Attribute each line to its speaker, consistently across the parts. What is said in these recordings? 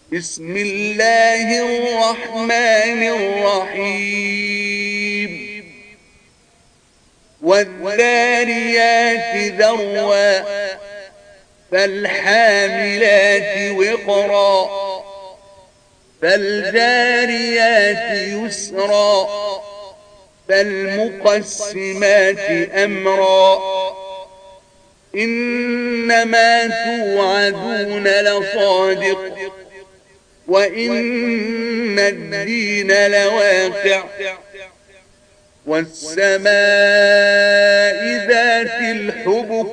Speaker 1: بسم الله الرحمن الرحيم والذاريات ذروا فالحاملات وقرا فالجاريات يسرا فالمقسمات أمرا إنما توعدون لصادق وإن الدين لواقع والسماء ذات الحبك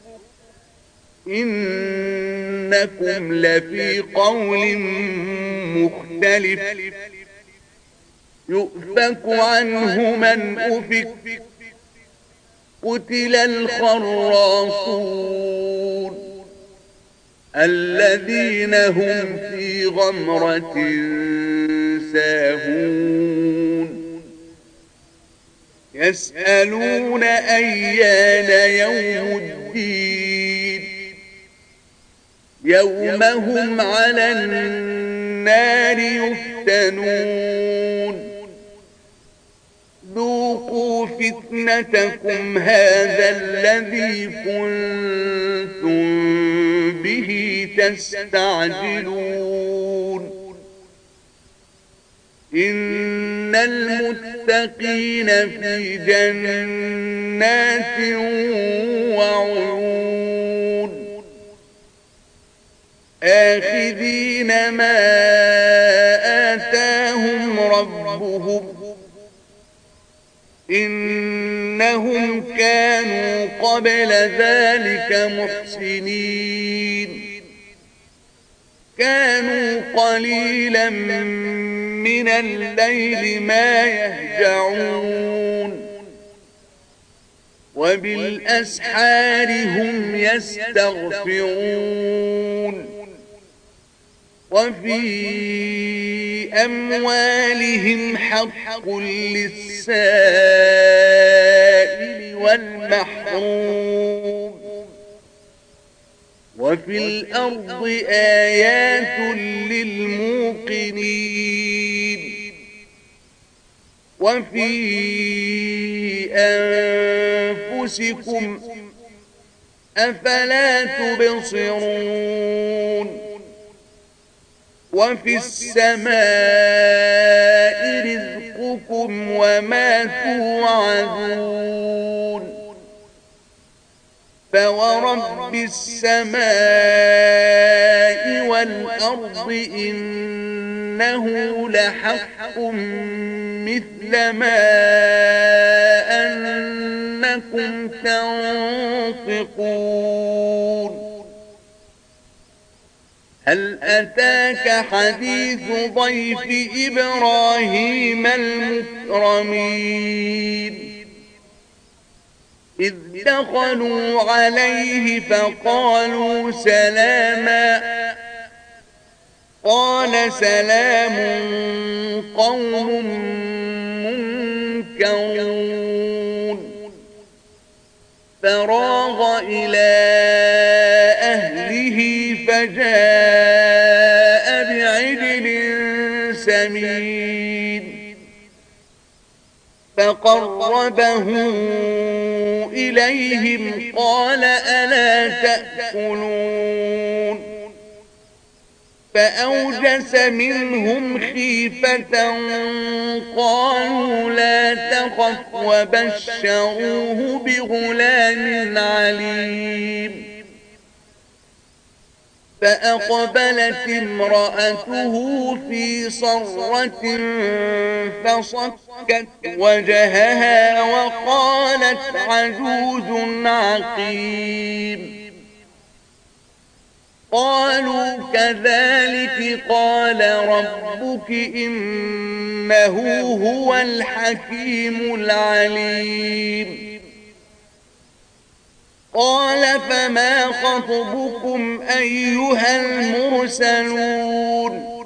Speaker 1: إنكم لفي قول مختلف يؤفك عنه من أفك قتل الخراصون الذين هم في غمرة ساهون يسألون أيان يوم الدين يوم هم على النار يفتنون ذوقوا فتنتكم هذا الذي كنتم به تستعجلون إن المتقين في جنات وعيون آخذين ما آتاهم ربهم إنهم كانوا قبل ذلك محسنين كانوا قليلا من الليل ما يهجعون وبالأسحار هم يستغفرون وفي أموالهم حق للسائل والمحروم وفي الأرض آيات للموقنين وفي أنفسكم أفلا تبصرون وفي السماء رزقكم وما توعدون فورب السماء والأرض إنه لحق مثل ما أنكم تنطقون هل أتاك حديث ضيف إبراهيم المكرمين إذ دخلوا عليه فقالوا سلاما قال سلام قوم منكرون فراغ إلى أهله فجاء بعجل سمين فقربه إليهم قال ألا تأكلون فأوجس منهم خيفة قالوا لا تخف وبشروه بغلام عليم فأقبلت امرأته في صرة فصكت وجهها وقالت عجوز عقيم قالوا كذلك قال ربك إنه هو الحكيم العليم قال فما خطبكم أيها المرسلون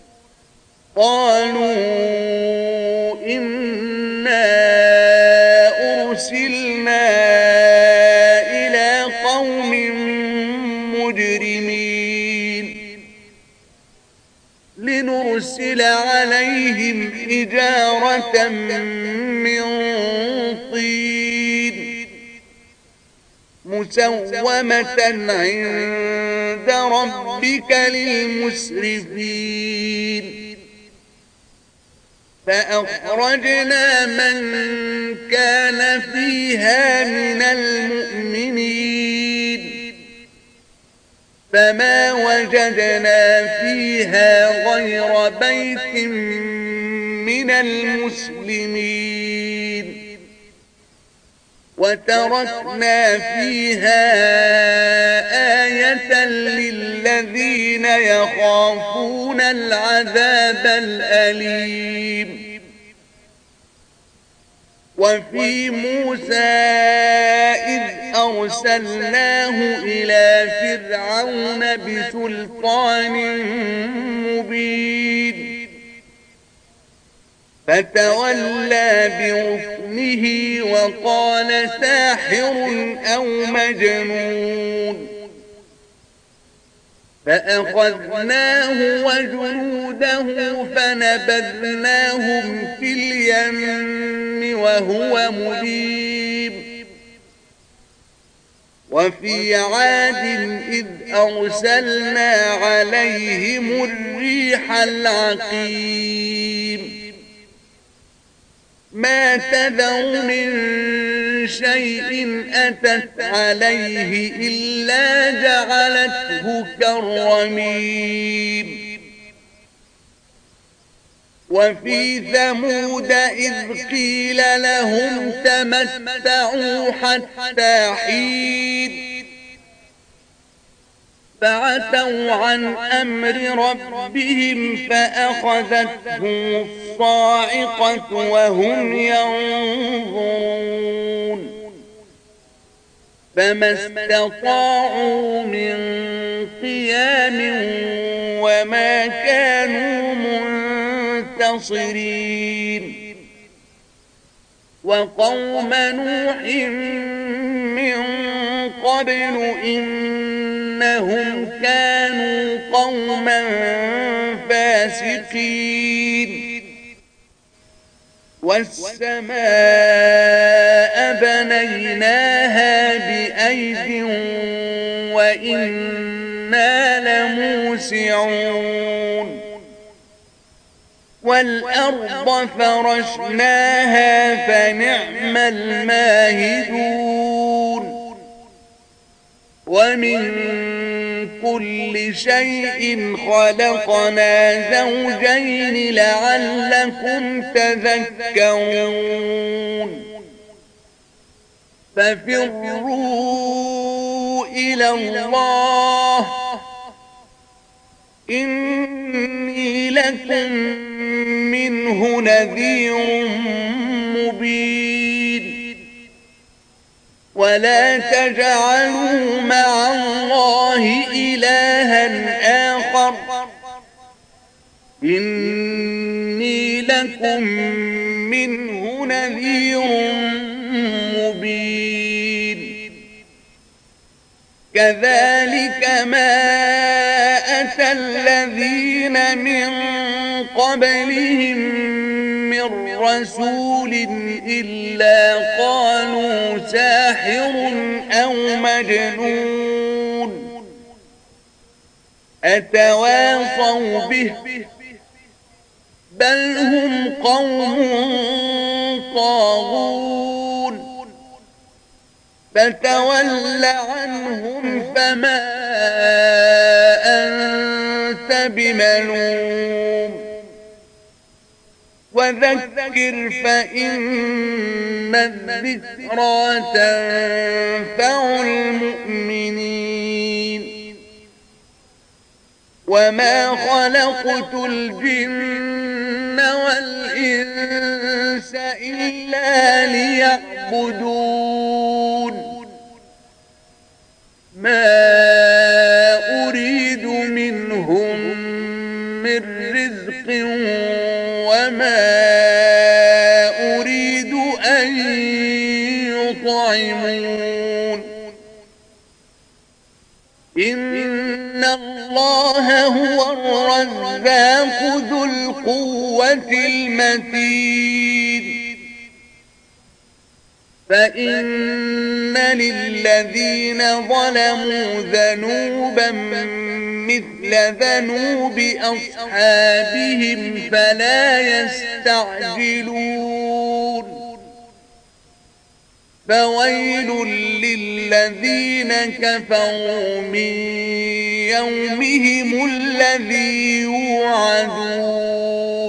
Speaker 1: قالوا إنا أرسلنا إلى قوم مجرمين لنرسل عليهم حجارة من طين مسومة عند ربك للمسرفين فأخرجنا من كان فيها من المؤمنين فما وجدنا فيها غير بيت من المسلمين وتركنا فيها آية للذين يخافون العذاب الأليم وفي موسى إذ أرسلناه إلى فرعون بسلطان مبين فتولى بركنه وقال ساحر أو مجنون فأخذناه وجنوده فنبذناهم في اليم وهو مليم وفي عاد إذ أرسلنا عليهم الريح العقيم ما تذر من شيء أتت عليه إلا جعلته كالرميم وفي ثمود إذ قيل لهم تمتعوا حتى حين فعتوا عن أمر ربهم فأخذتهم الصاعقة وهم ينظرون فما استطاعوا من قيام وما كانوا منتصرين وقوم نوح من قبل إنهم كانوا قوما فاسقين والسماء بنيناها بأيد وإنا لموسعون والأرض فرشناها فنعم الماهدون ومن كل شيء خلقنا زوجين لعلكم تذكرون ففروا إلى الله إني لكم منه نذير مبين ولا تجعلوا مع الله إلها آخر إني لكم منه نذير مبين كذلك ما أتى الذين من قبلهم من رسول إلا قالوا ساحر أو مجنون أتواصوا به بل هم قوم طاغون فتول عنهم فما أنت بملوم وذكر فإن الذكرى تنفع المؤمنين وما خلقت الجن والإنس إلا ليعبدون ما أريد منهم من رزق وما أريد أن يطعمون إن الله هو الرزاق ذو القوة المتين فإن للذين ظلموا ذنوبا مثل ذنوب أصحابهم فلا يستعجلون فويل للذين كفروا من يومهم الذي يوعدون